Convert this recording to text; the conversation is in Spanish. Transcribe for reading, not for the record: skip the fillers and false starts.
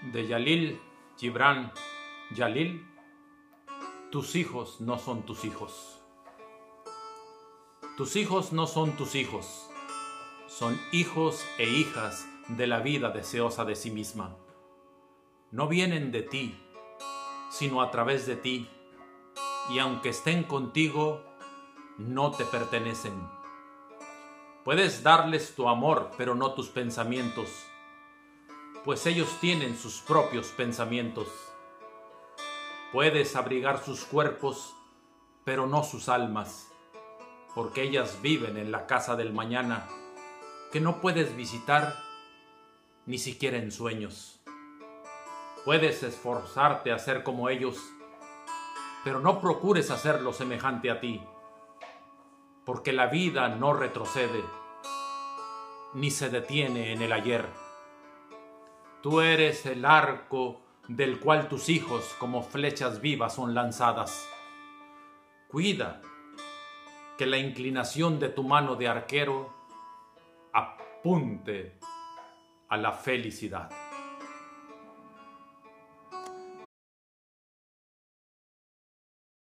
de Jalil Gibran Jalil. Tus hijos no son tus hijos. Tus hijos no son tus hijos. Son hijos e hijas de la vida deseosa de sí misma. No vienen de ti, sino a través de ti, y aunque estén contigo, no te pertenecen. Puedes darles tu amor, pero no tus pensamientos, pues ellos tienen sus propios pensamientos. Puedes abrigar sus cuerpos, pero no sus almas, porque ellas viven en la casa del mañana, que no puedes visitar ni siquiera en sueños. Puedes esforzarte a ser como ellos, pero no procures hacerlo semejante a ti, porque la vida no retrocede, ni se detiene en el ayer. Tú eres el arco del cual tus hijos como flechas vivas son lanzadas. Cuida que la inclinación de tu mano de arquero apunte a la felicidad.